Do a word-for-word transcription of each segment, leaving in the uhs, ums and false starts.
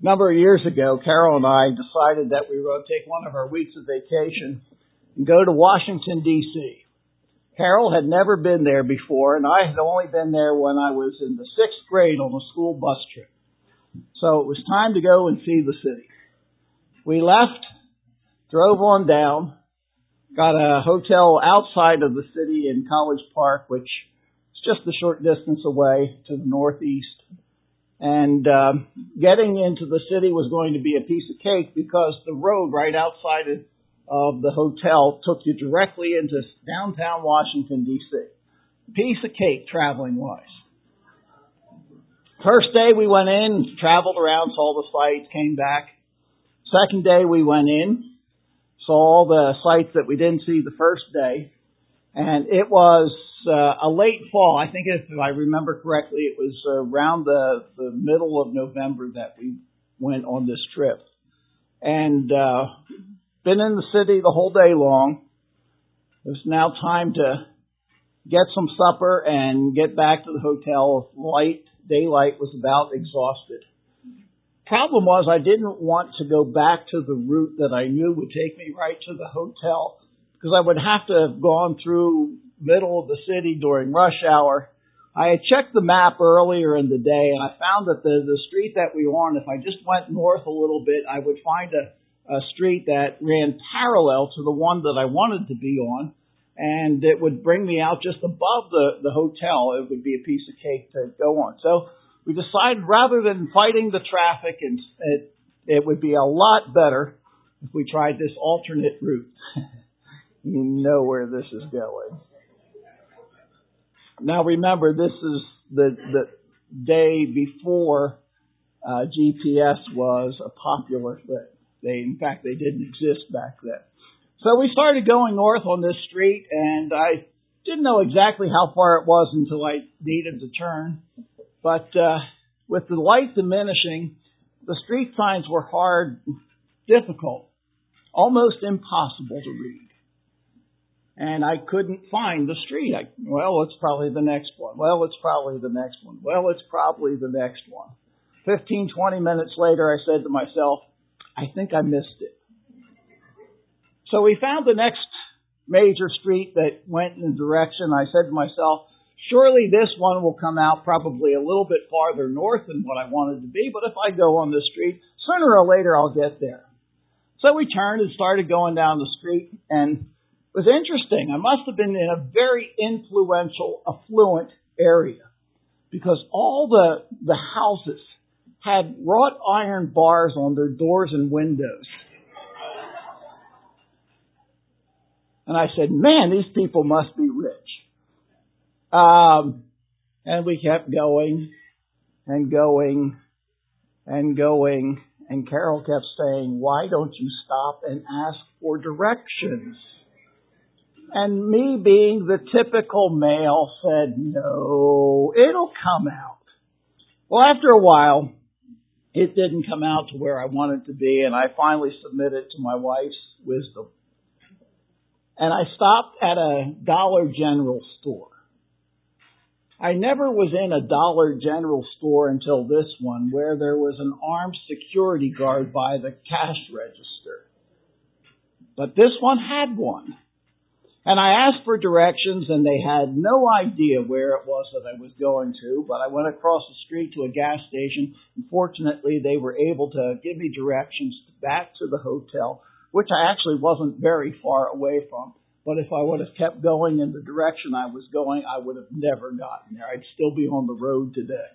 A number of years ago, Carol and I decided that we were going to take one of our weeks of vacation and go to Washington, D C Carol had never been there before, and I had only been there when I was in the sixth grade on a school bus trip. So it was time to go and see the city. We left, drove on down, got a hotel outside of the city in College Park, which is just a short distance away to the northeast. And um, getting into the city was going to be a piece of cake because the road right outside of, of the hotel took you directly into downtown Washington, D C Piece of cake traveling-wise. First day we went in, traveled around, saw the sights, came back. Second day we went in, saw all the sights that we didn't see the first day. And it was uh, a late fall. I think if I remember correctly, it was around the, the middle of November that we went on this trip. And uh, been in the city the whole day long. It's now time to get some supper and get back to the hotel. Light, daylight was about exhausted. Problem was I didn't want to go back to the route that I knew would take me right to the hotel because I would have to have gone through middle of the city during rush hour. I had checked the map earlier in the day and I found that the, the street that we were on, if I just went north a little bit, I would find a, a street that ran parallel to the one that I wanted to be on. And it would bring me out just above the, the hotel. It would be a piece of cake to go on. So we decided rather than fighting the traffic, and it, it would be a lot better if we tried this alternate route. You know where this is going. Now remember, this is the, the day before uh, G P S was a popular thing. They, in fact, they didn't exist back then. So we started going north on this street, and I didn't know exactly how far it was until I needed to turn. But uh, with the light diminishing, the street signs were hard, difficult, almost impossible to read. And I couldn't find the street. I, well, it's probably the next one. Well, it's probably the next one. Well, it's probably the next one. Fifteen, twenty minutes later, I said to myself, I think I missed it. So we found the next major street that went in the direction. I said to myself, surely this one will come out probably a little bit farther north than what I wanted to be, but if I go on this street, sooner or later I'll get there. So we turned and started going down the street, and it was interesting. I must have been in a very influential, affluent area because all the, the houses had wrought iron bars on their doors and windows. And I said, man, these people must be rich. Um, and we kept going and going and going. And Carol kept saying, why don't you stop and ask for directions? And me being the typical male said, no, it'll come out. Well, after a while, it didn't come out to where I wanted to be. And I finally submitted to my wife's wisdom. And I stopped at a Dollar General store. I never was in a Dollar General store until this one, where there was an armed security guard by the cash register. But this one had one. And I asked for directions, and they had no idea where it was that I was going to, but I went across the street to a gas station. And fortunately, they were able to give me directions back to the hotel, which I actually wasn't very far away from. But if I would have kept going in the direction I was going, I would have never gotten there. I'd still be on the road today.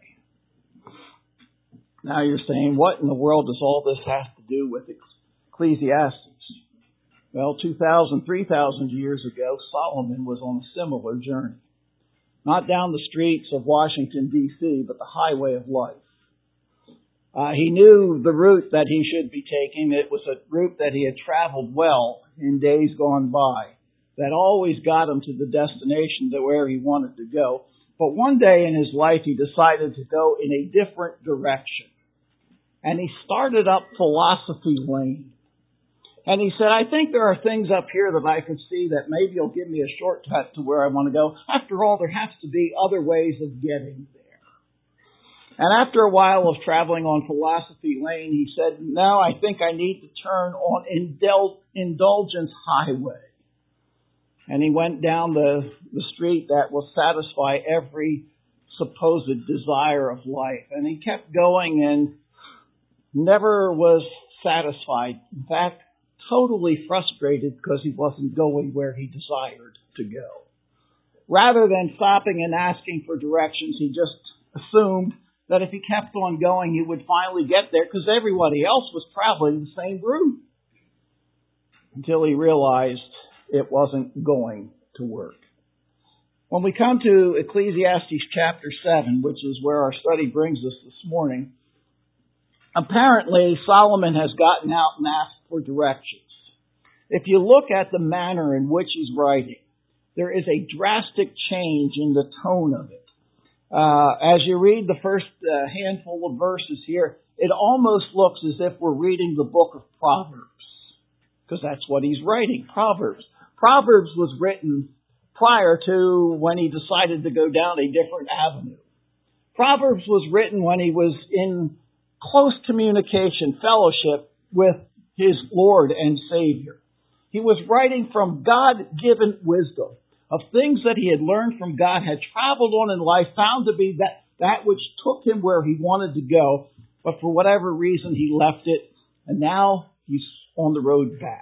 Now you're saying, what in the world does all this have to do with Ecclesiastes? Well, two thousand, three thousand years ago, Solomon was on a similar journey. Not down the streets of Washington, D C, but the highway of life. Uh, he knew the route that he should be taking. It was a route that he had traveled well in days gone by, that always got him to the destination to where he wanted to go. But one day in his life, he decided to go in a different direction. And he started up Philosophy Lane. And he said, I think there are things up here that I can see that maybe will give me a shortcut to where I want to go. After all, there has to be other ways of getting there. And after a while of traveling on Philosophy Lane, he said, no, I think I need to turn on Indul- Indulgence Highway. And he went down the, the street that will satisfy every supposed desire of life. And he kept going and never was satisfied. In fact, totally frustrated because he wasn't going where he desired to go. Rather than stopping and asking for directions, he just assumed that if he kept on going, he would finally get there because everybody else was traveling the same route. Until he realized it wasn't going to work. When we come to Ecclesiastes chapter seven, which is where our study brings us this morning, apparently Solomon has gotten out and asked for directions. If you look at the manner in which he's writing, there is a drastic change in the tone of it. Uh, as you read the first uh, handful of verses here, it almost looks as if we're reading the book of Proverbs, because that's what he's writing, Proverbs. Proverbs was written prior to when he decided to go down a different avenue. Proverbs was written when he was in close communication, fellowship with his Lord and Savior. He was writing from God-given wisdom of things that he had learned from God, had traveled on in life, found to be that, that which took him where he wanted to go, but for whatever reason he left it, and now he's on the road back.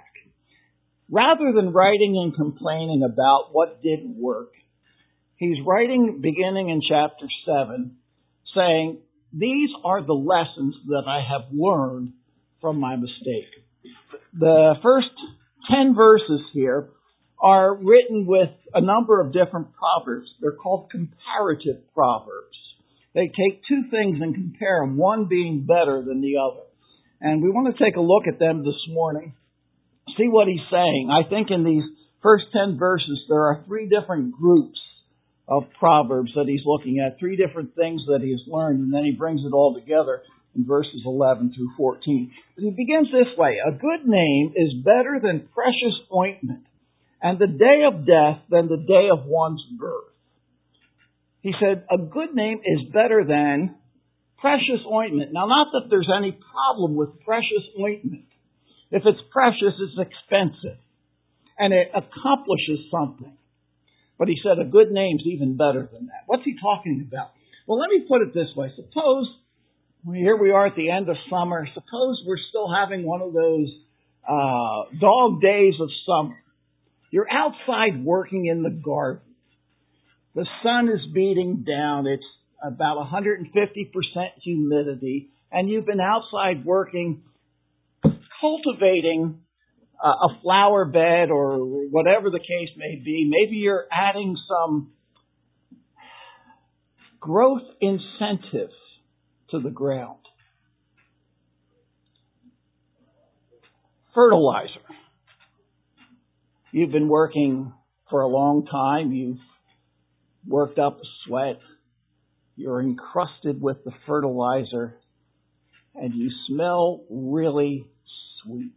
Rather than writing and complaining about what didn't work, he's writing beginning in chapter seven, saying, these are the lessons that I have learned from my mistake. The first ten verses here are written with a number of different proverbs. They're called comparative proverbs. They take two things and compare them, one being better than the other. And we want to take a look at them this morning. See what he's saying. I think in these first ten verses, there are three different groups of proverbs that he's looking at, three different things that he has learned, and then he brings it all together in verses eleven through fourteen. But he begins this way, a good name is better than precious ointment, and the day of death than the day of one's birth. He said, a good name is better than precious ointment. Now, not that there's any problem with precious ointment. If it's precious, it's expensive. And it accomplishes something. But he said a good name's even better than that. What's he talking about? Well, let me put it this way. Suppose, here we are at the end of summer. Suppose we're still having one of those uh, dog days of summer. You're outside working in the garden. The sun is beating down. It's about one hundred fifty percent humidity. And you've been outside working, cultivating uh, a flower bed or whatever the case may be. Maybe you're adding some growth incentive to the ground. Fertilizer. You've been working for a long time. You've worked up a sweat. You're encrusted with the fertilizer. And you smell really sweet.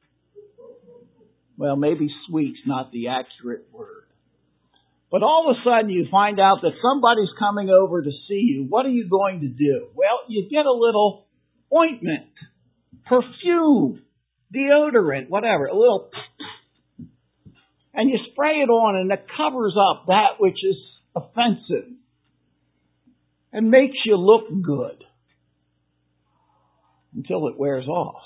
Well, maybe sweet's not the accurate word. But all of a sudden you find out that somebody's coming over to see you. What are you going to do? Well, you get a little ointment, perfume, deodorant, whatever, a little, and you spray it on and it covers up that which is offensive and makes you look good until it wears off.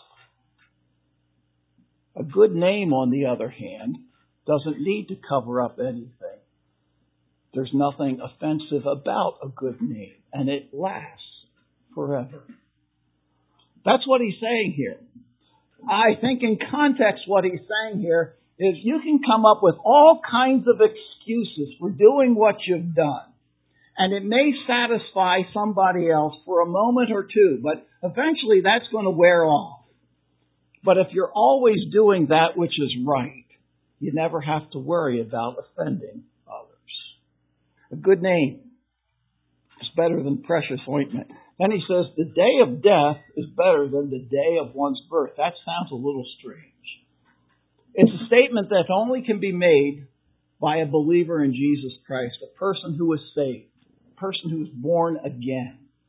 A good name, on the other hand, doesn't need to cover up anything. There's nothing offensive about a good name, and it lasts forever. That's what he's saying here. I think in context what he's saying here is you can come up with all kinds of excuses for doing what you've done. And it may satisfy somebody else for a moment or two, but eventually that's going to wear off. But if you're always doing that which is right, you never have to worry about offending others. A good name is better than precious ointment. Then he says, the day of death is better than the day of one's birth. That sounds a little strange. It's a statement that only can be made by a believer in Jesus Christ, a person who is saved, a person who is born again.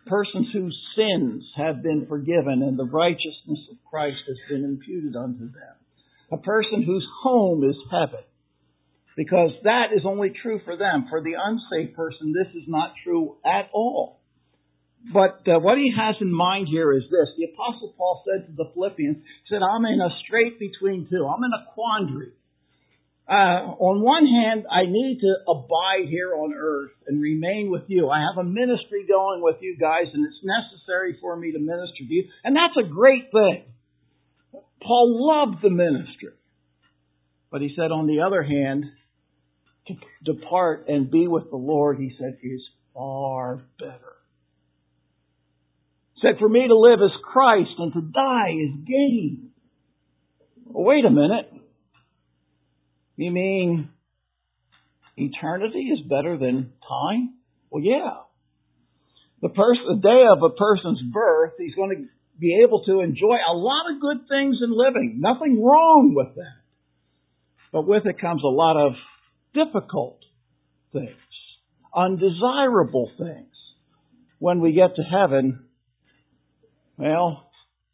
persons whose sins have been forgiven and the righteousness of Christ has been imputed unto them. A person whose home is heaven. Because that is only true for them. For the unsaved person, this is not true at all. But uh, what he has in mind here is this. The Apostle Paul said to the Philippians, he said, I'm in a strait between two. I'm in a quandary. Uh, on one hand, I need to abide here on earth and remain with you. I have a ministry going with you guys, and it's necessary for me to minister to you. And that's a great thing. Paul loved the ministry. But he said, on the other hand, to depart and be with the Lord, he said, is far better. He said, for me to live is Christ and to die is gain. Well, wait a minute. You mean eternity is better than time? Well, yeah. The, pers- the day of a person's birth, he's going to be able to enjoy a lot of good things in living. Nothing wrong with that. But with it comes a lot of difficult things, undesirable things. When we get to heaven, well,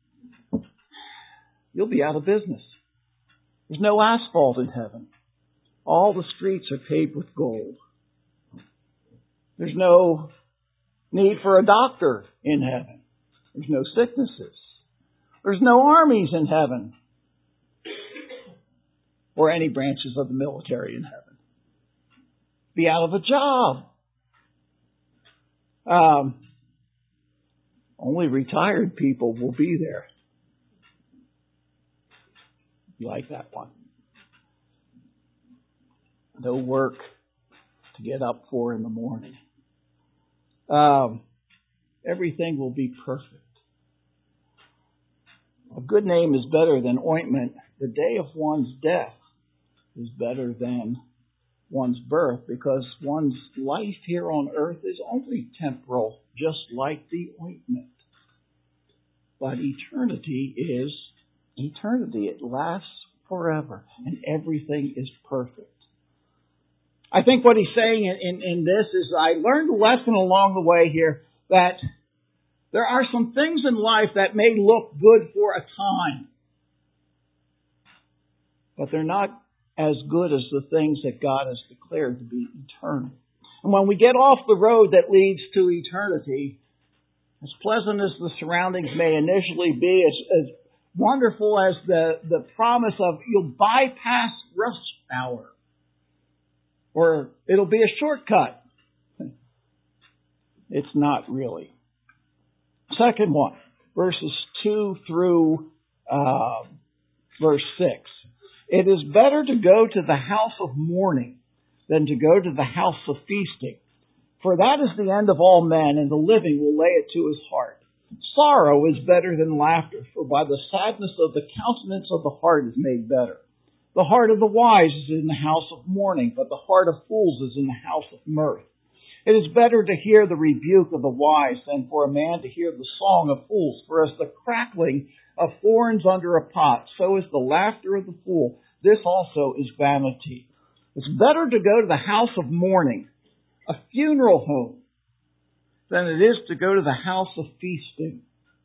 you'll be out of business. There's no asphalt in heaven. All the streets are paved with gold. There's no need for a doctor in heaven. There's no sicknesses. There's no armies in heaven. Or any branches of the military in heaven. Be out of a job. Um, only retired people will be there. You like that one? No work to get up for in the morning. Um, everything will be perfect. A good name is better than ointment. The day of one's death is better than one's birth, because one's life here on earth is only temporal, just like the ointment. But eternity is eternity. It lasts forever, and everything is perfect. I think what he's saying in, in, in this is, I learned a lesson along the way here that there are some things in life that may look good for a time, but they're not as good as the things that God has declared to be eternal. And when we get off the road that leads to eternity, as pleasant as the surroundings may initially be, as, as wonderful as the, the promise of you'll bypass rush hour, or it'll be a shortcut, it's not really. Second one, verses two through uh, verse six. It is better to go to the house of mourning than to go to the house of feasting. For that is the end of all men, and the living will lay it to his heart. Sorrow is better than laughter, for by the sadness of the countenance of the heart is made better. The heart of the wise is in the house of mourning, but the heart of fools is in the house of mirth. It is better to hear the rebuke of the wise than for a man to hear the song of fools. For as the crackling of thorns under a pot, so is the laughter of the fool. This also is vanity. It's better to go to the house of mourning, a funeral home, than it is to go to the house of feasting.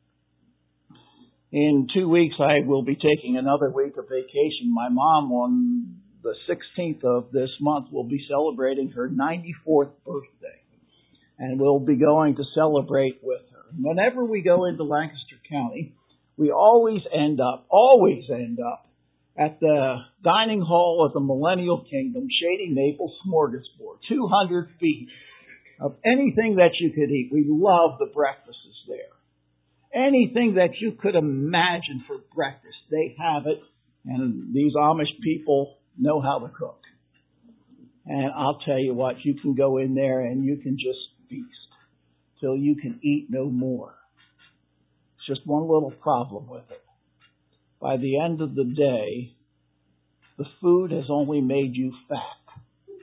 In two weeks, I will be taking another week of vacation. My mom, on the sixteenth of this month, will be celebrating her ninety-fourth birthday. And we'll be going to celebrate with her. Whenever we go into Lancaster County, we always end up, always end up, at the dining hall of the Millennial Kingdom, Shady Maple Smorgasbord, two hundred feet of anything that you could eat. We love the breakfasts there. Anything that you could imagine for breakfast, they have it. And these Amish people know how to cook. And I'll tell you what, you can go in there and you can just feast till you can eat no more. It's just one little problem with it. By the end of the day, the food has only made you fat.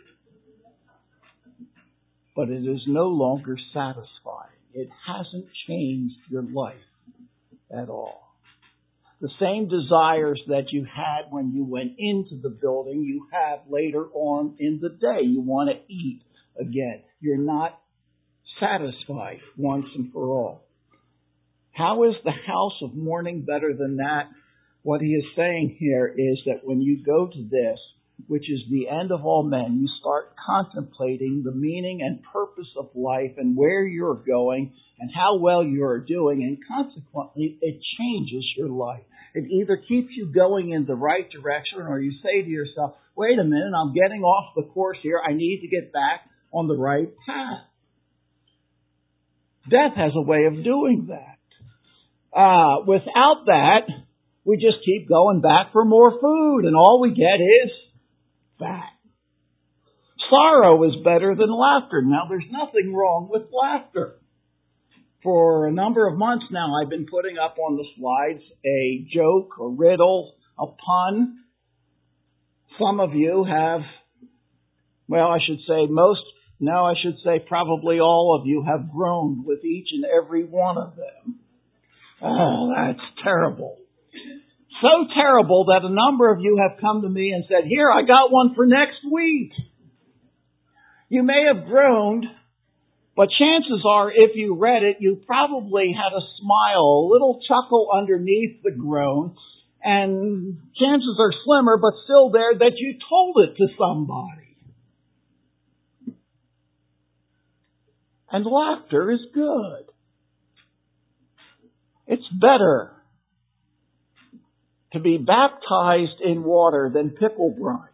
But it is no longer satisfying. It hasn't changed your life at all. The same desires that you had when you went into the building, you have later on in the day. You want to eat again. You're not satisfied once and for all. How is the house of mourning better than that? What he is saying here is that when you go to this, which is the end of all men, you start contemplating the meaning and purpose of life and where you're going and how well you're doing, and consequently it changes your life. It either keeps you going in the right direction, or you say to yourself, wait a minute, I'm getting off the course here. I need to get back on the right path. Death has a way of doing that. Uh, without that, we just keep going back for more food, and all we get is fat. Sorrow is better than laughter. Now, there's nothing wrong with laughter. For a number of months now, I've been putting up on the slides a joke, a riddle, a pun. Some of you have, well, I should say most, no, I should say probably all of you have groaned with each and every one of them. Oh, that's terrible. So terrible that a number of you have come to me and said, here, I got one for next week. You may have groaned, but chances are, if you read it, you probably had a smile, a little chuckle underneath the groan, and chances are slimmer, but still there, that you told it to somebody. And laughter is good. It's better to be baptized in water than pickle brine.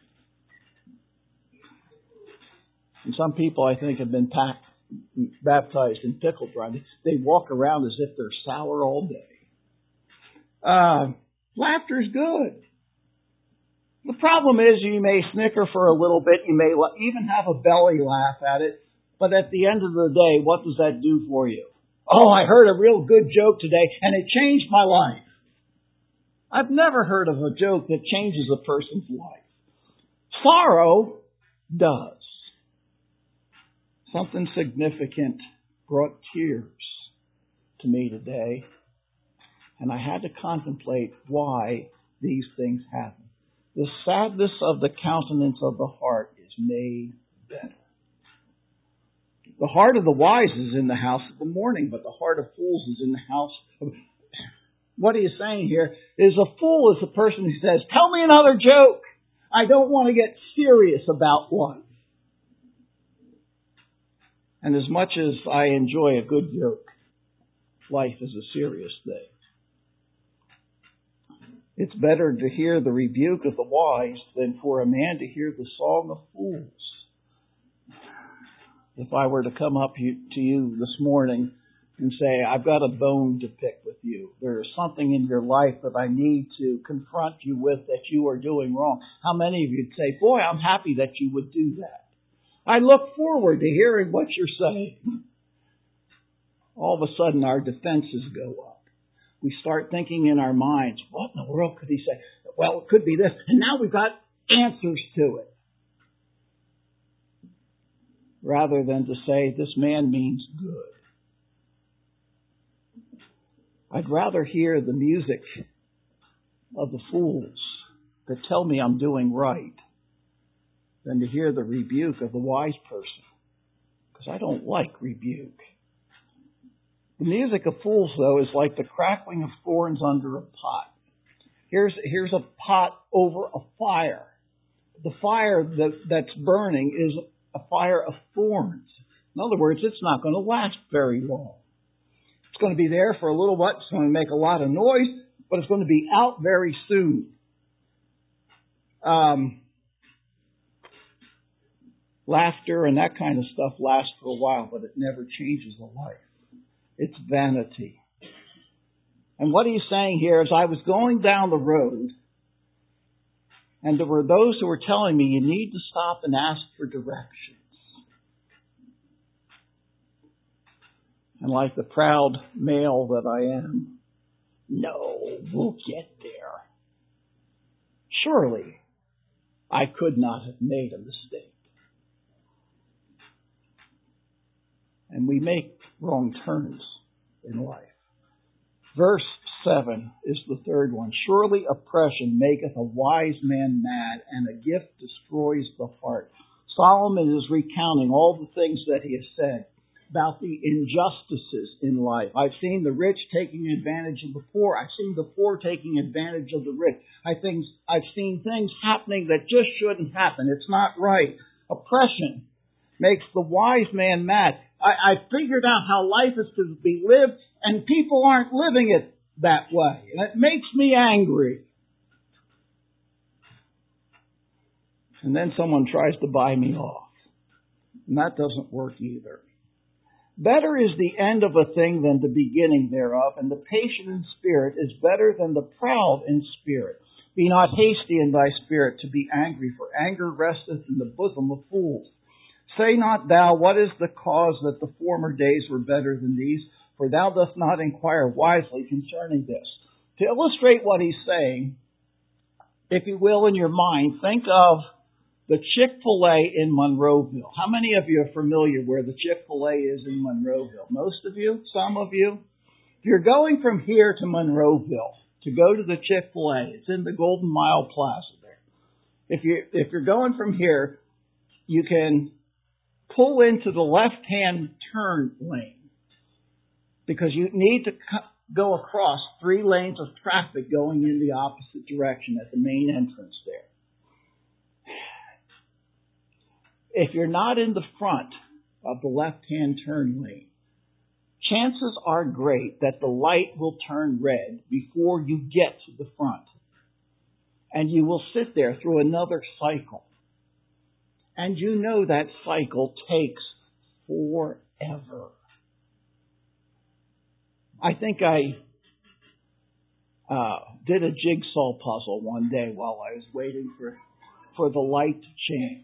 And some people, I think, have been packed, baptized in pickle brine. They walk around as if they're sour all day. Uh, laughter's good. The problem is you may snicker for a little bit. You may even have a belly laugh at it. But at the end of the day, what does that do for you? Oh, I heard a real good joke today, and it changed my life. I've never heard of a joke that changes a person's life. Sorrow does. Something significant brought tears to me today, and I had to contemplate why these things happen. The sadness of the countenance of the heart is made better. The heart of the wise is in the house of the mourning, but the heart of fools is in the house of... What he is saying here is a fool is a person who says, tell me another joke. I don't want to get serious about life. And as much as I enjoy a good joke, life is a serious thing. It's better to hear the rebuke of the wise than for a man to hear the song of fools. If I were to come up to you this morning and say, I've got a bone to pick with you. There is something in your life that I need to confront you with that you are doing wrong. How many of you would say, boy, I'm happy that you would do that. I look forward to hearing what you're saying. All of a sudden, our defenses go up. We start thinking in our minds, what in the world could he say? Well, it could be this. And now we've got answers to it. Rather than to say, this man means good. I'd rather hear the music of the fools that tell me I'm doing right than to hear the rebuke of the wise person, because I don't like rebuke. The music of fools, though, is like the crackling of thorns under a pot. Here's, here's a pot over a fire. The fire that, that's burning is a fire of thorns. In other words, it's not going to last very long. It's going to be there for a little while. It's going to make a lot of noise, but it's going to be out very soon. Um, laughter and that kind of stuff lasts for a while, but it never changes a life. It's vanity. And what he's saying here is I was going down the road, and there were those who were telling me you need to stop and ask for directions. And like the proud male that I am, no, we'll get there. Surely I could not have made a mistake. And we make wrong turns in life. Verse seven is the third one. Surely oppression maketh a wise man mad, and a gift destroys the heart. Solomon is recounting all the things that he has said. about the injustices in life. I've seen the rich taking advantage of the poor. I've seen the poor taking advantage of the rich. I think I've seen things happening that just shouldn't happen. It's not right. Oppression makes the wise man mad. I, I figured out how life is to be lived, and people aren't living it that way. And it makes me angry. And then someone tries to buy me off. And that doesn't work either. Better is the end of a thing than the beginning thereof, and the patient in spirit is better than the proud in spirit. Be not hasty in thy spirit to be angry, for anger resteth in the bosom of fools. Say not thou, what is the cause that the former days were better than these? For thou dost not inquire wisely concerning this. To illustrate what he's saying, if you will, in your mind, think of the Chick-fil-A in Monroeville. How many of you are familiar where the Chick-fil-A is in Monroeville? Most of you? Some of you? If you're going from here to Monroeville to go to the Chick-fil-A, it's in the Golden Mile Plaza there. If you if you're going from here, you can pull into the left-hand turn lane because you need to go across three lanes of traffic going in the opposite direction at the main entrance there. If you're not in the front of the left-hand turn lane, chances are great that the light will turn red before you get to the front. And you will sit there through another cycle. And you know that cycle takes forever. I think I uh, did a jigsaw puzzle one day while I was waiting for, for the light to change.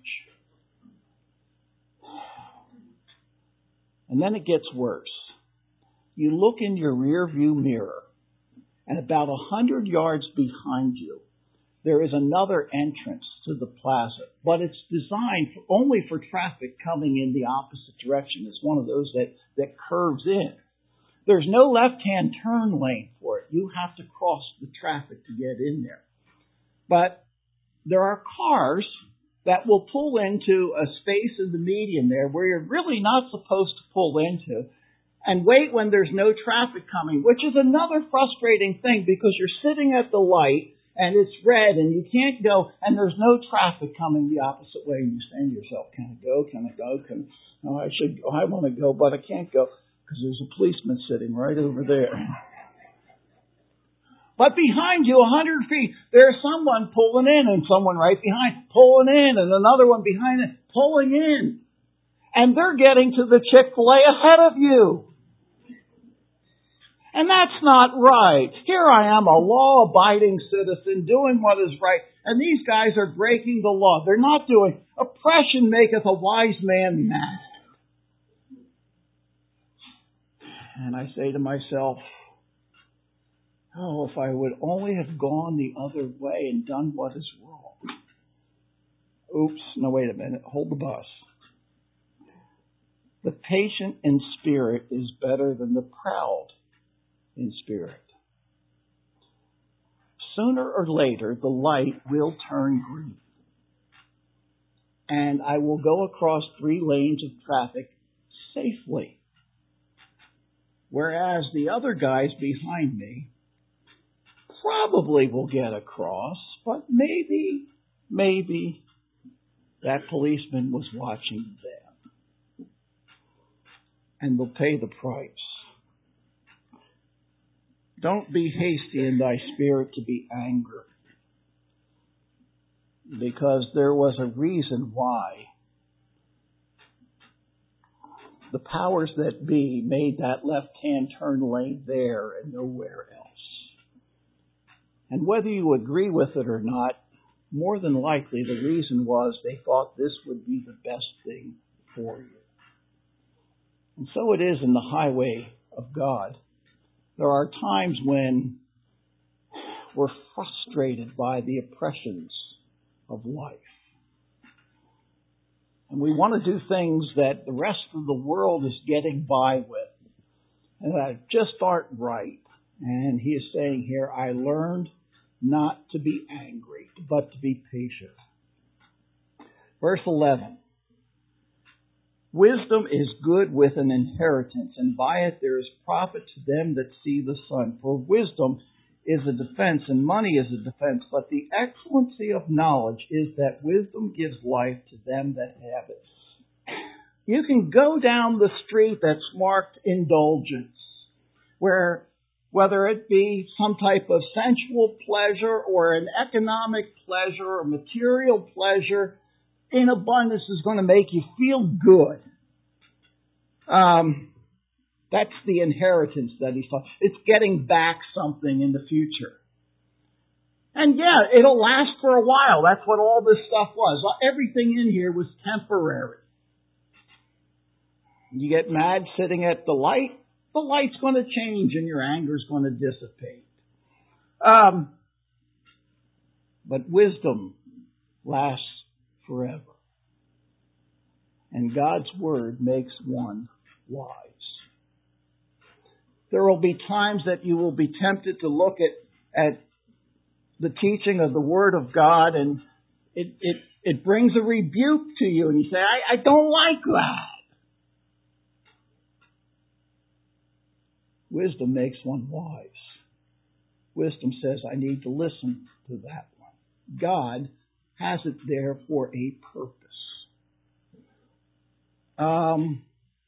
And then it gets worse. You look in your rear view mirror, and about a hundred yards behind you, there is another entrance to the plaza, but it's designed for, only for traffic coming in the opposite direction. It's one of those that, that curves in. There's no left-hand turn lane for it. You have to cross the traffic to get in there. But there are cars that will pull into a space in the median there where you're really not supposed to pull into and wait when there's no traffic coming, which is another frustrating thing because you're sitting at the light and it's red and you can't go and there's no traffic coming the opposite way and you say to yourself, can I go? Can I go? Can oh, I should go. I want to go, but I can't go because there's a policeman sitting right over there. But behind you, a hundred feet, there's someone pulling in and someone right behind pulling in and another one behind it pulling in. And they're getting to the Chick-fil-A ahead of you. And that's not right. Here I am, a law-abiding citizen, doing what is right. And these guys are breaking the law. They're not doing. Oppression maketh a wise man mad. And I say to myself, oh, if I would only have gone the other way and done what is wrong. Oops, no, wait a minute. Hold the bus. The patient in spirit is better than the proud in spirit. Sooner or later, the light will turn green. And I will go across three lanes of traffic safely. Whereas the other guys behind me probably will get across, but maybe, maybe that policeman was watching them. And will pay the price. Don't be hasty in thy spirit to be angry. Because there was a reason why the powers that be made that left-hand turn lane there and nowhere else. And whether you agree with it or not, more than likely the reason was they thought this would be the best thing for you. And so it is in the highway of God. There are times when we're frustrated by the oppressions of life. And we want to do things that the rest of the world is getting by with. And that just aren't right. And he is saying here, I learned not to be angry, but to be patient. Verse eleven. Wisdom is good with an inheritance, and by it there is profit to them that see the sun. For wisdom is a defense, and money is a defense. But the excellency of knowledge is that wisdom gives life to them that have it. You can go down the street that's marked indulgence, where whether it be some type of sensual pleasure or an economic pleasure or material pleasure in abundance is going to make you feel good. Um, that's the inheritance that he's talking. It's getting back something in the future. And yeah, it'll last for a while. That's what all this stuff was. Everything in here was temporary. You get mad sitting at the light, the light's going to change and your anger's going to dissipate. Um, but wisdom lasts forever. And God's Word makes one wise. There will be times that you will be tempted to look at, at the teaching of the Word of God, and it, it, it brings a rebuke to you, and you say, I, I don't like that. Wisdom makes one wise. Wisdom says, I need to listen to that one. God has it there for a purpose. Um,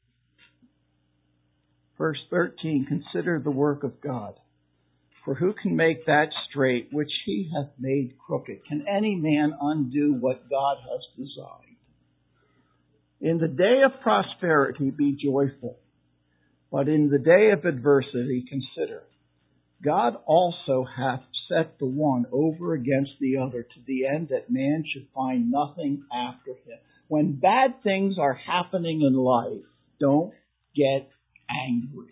verse thirteen, consider the work of God. For who can make that straight which he hath made crooked? Can any man undo what God has designed? In the day of prosperity be joyful, but in the day of adversity consider. God also hath set the one over against the other, to the end that man should find nothing after him. When bad things are happening in life, don't get angry.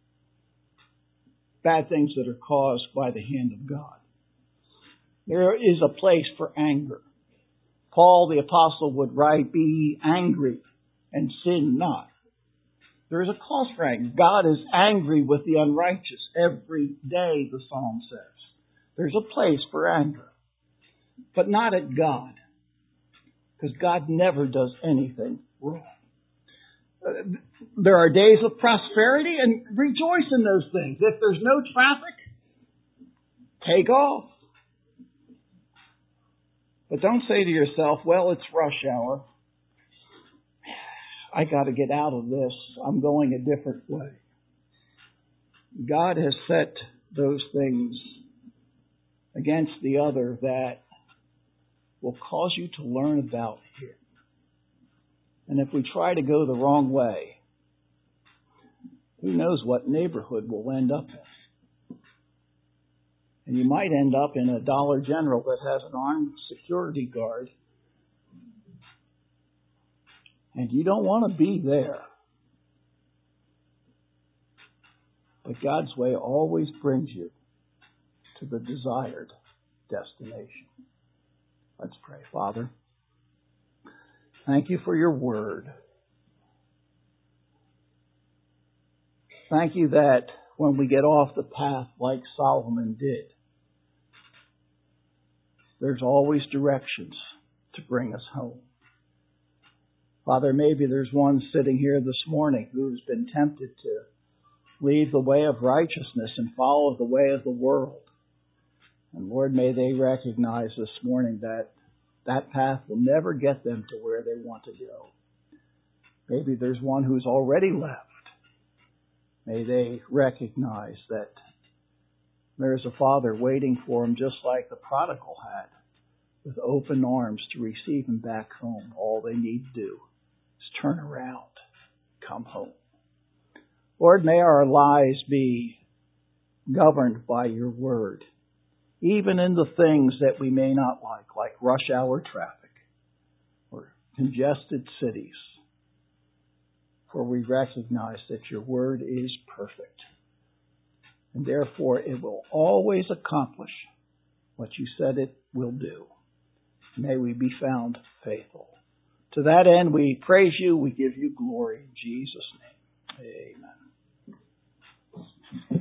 Bad things that are caused by the hand of God. There is a place for anger. Paul the apostle would write, be angry and sin not. There is a cause for anger. God is angry with the unrighteous every day, the psalm says. There's a place for anger. But not at God. Because God never does anything wrong. Uh, there are days of prosperity, and rejoice in those things. If there's no traffic, take off. But don't say to yourself, well, it's rush hour. I got to get out of this. I'm going a different way. God has set those things against the other that will cause you to learn about Him. And if we try to go the wrong way, who knows what neighborhood we'll end up in. And you might end up in a Dollar General that has an armed security guard. And you don't want to be there. But God's way always brings you to the desired destination. Let's pray. Father, thank you for your word. Thank you that when we get off the path like Solomon did, there's always directions to bring us home. Father, maybe there's one sitting here this morning who's been tempted to leave the way of righteousness and follow the way of the world. And Lord, may they recognize this morning that that path will never get them to where they want to go. Maybe there's one who's already left. May they recognize that there's a Father waiting for them just like the prodigal had, with open arms to receive him back home. All they need to do is turn around, come home. Lord, may our lives be governed by your word, even in the things that we may not like, like rush hour traffic or congested cities. For we recognize that your word is perfect. And therefore it will always accomplish what you said it will do. May we be found faithful. To that end, we praise you. We give you glory in Jesus' name. Amen.